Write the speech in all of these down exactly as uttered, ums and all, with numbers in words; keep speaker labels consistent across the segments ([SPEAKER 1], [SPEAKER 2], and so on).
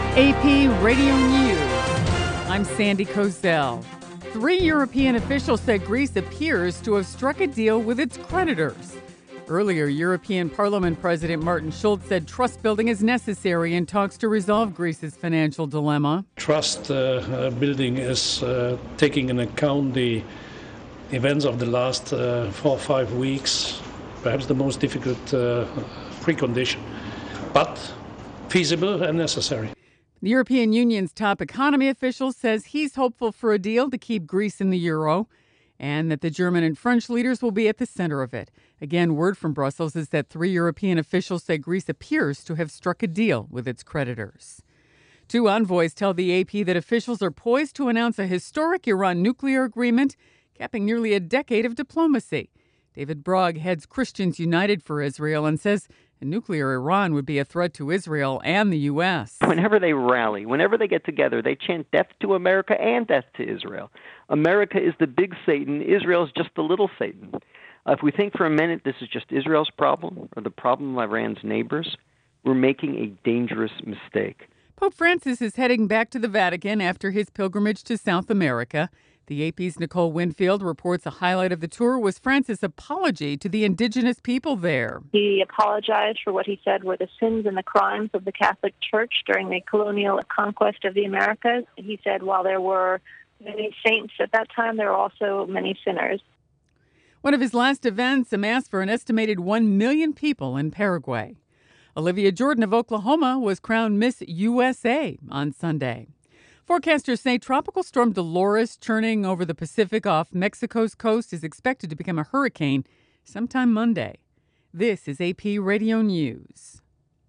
[SPEAKER 1] A P Radio News. I'm Sandy Kozel. Three European officials said Greece appears to have struck a deal with its creditors. Earlier, European Parliament President Martin Schulz said trust building is necessary in talks to resolve Greece's financial dilemma.
[SPEAKER 2] Trust uh, uh, building is uh, taking into account the events of the last uh, four or five weeks, perhaps the most difficult uh, precondition, but feasible and necessary.
[SPEAKER 1] The European Union's top economy official says he's hopeful for a deal to keep Greece in the euro and that the German and French leaders will be at the center of it. Again, word from Brussels is that three European officials say Greece appears to have struck a deal with its creditors. Two envoys tell the A P that officials are poised to announce a historic Iran nuclear agreement, capping nearly a decade of diplomacy. David Bragg heads Christians United for Israel and says a nuclear Iran would be a threat to Israel and the U S.
[SPEAKER 3] Whenever they rally, whenever they get together, they chant death to America and death to Israel. America is the big Satan. Israel is just the little Satan. Uh, if we think for a minute this is just Israel's problem or the problem of Iran's neighbors, we're making a dangerous mistake.
[SPEAKER 1] Pope Francis is heading back to the Vatican after his pilgrimage to South America. The A P's Nicole Winfield reports a highlight of the tour was Francis' apology to the indigenous people there.
[SPEAKER 4] He apologized for what he said were the sins and the crimes of the Catholic Church during the colonial conquest of the Americas. He said while there were many saints at that time, there were also many sinners.
[SPEAKER 1] One of his last events, a mass for an estimated one million people in Paraguay. Olivia Jordan of Oklahoma was crowned Miss U S A on Sunday. Forecasters say Tropical Storm Dolores, churning over the Pacific off Mexico's coast, is expected to become a hurricane sometime Monday. This is A P Radio News.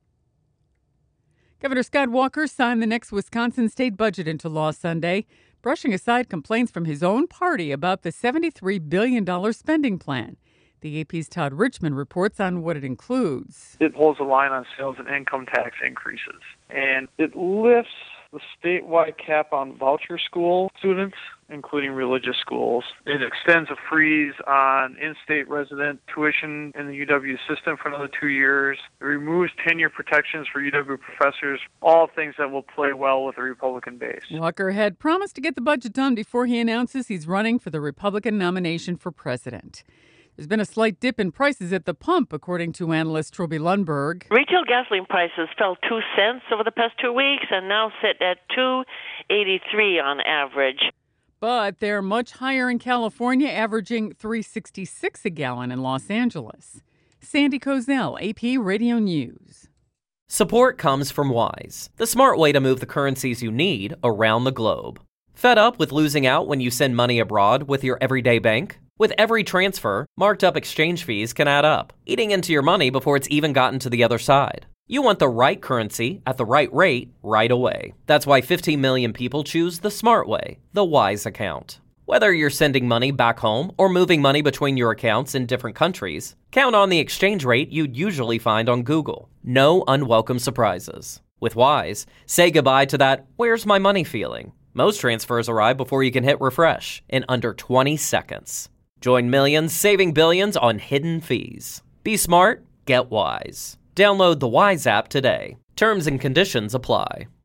[SPEAKER 1] Governor Scott Walker signed the next Wisconsin state budget into law Sunday, brushing aside complaints from his own party about the seventy-three billion dollars spending plan. The A P's Todd Richmond reports on what it includes.
[SPEAKER 5] It holds a line on sales and income tax increases, and it lifts the statewide cap on voucher school students, including religious schools. It extends a freeze on in-state resident tuition in the U W system for another two years. It removes tenure protections for U W professors, all things that will play well with the Republican base.
[SPEAKER 1] Walker had promised to get the budget done before he announces he's running for the Republican nomination for president. There's been a slight dip in prices at the pump, according to analyst Troby Lundberg.
[SPEAKER 6] Retail gasoline prices fell two cents over the past two weeks and now sit at two eighty-three on average.
[SPEAKER 1] But they're much higher in California, averaging three sixty-six a gallon in Los Angeles. Sandy Kozel, A P Radio News.
[SPEAKER 7] Support comes from Wise, the smart way to move the currencies you need around the globe. Fed up with losing out when you send money abroad with your everyday bank? With every transfer, marked up exchange fees can add up, eating into your money before it's even gotten to the other side. You want the right currency at the right rate right away. That's why fifteen million people choose the smart way, the Wise account. Whether you're sending money back home or moving money between your accounts in different countries, count on the exchange rate you'd usually find on Google. No unwelcome surprises. With Wise, say goodbye to that "where's my money" feeling. Most transfers arrive before you can hit refresh in under twenty seconds. Join millions saving billions on hidden fees. Be smart, get Wise. Download the Wise app today. Terms and conditions apply.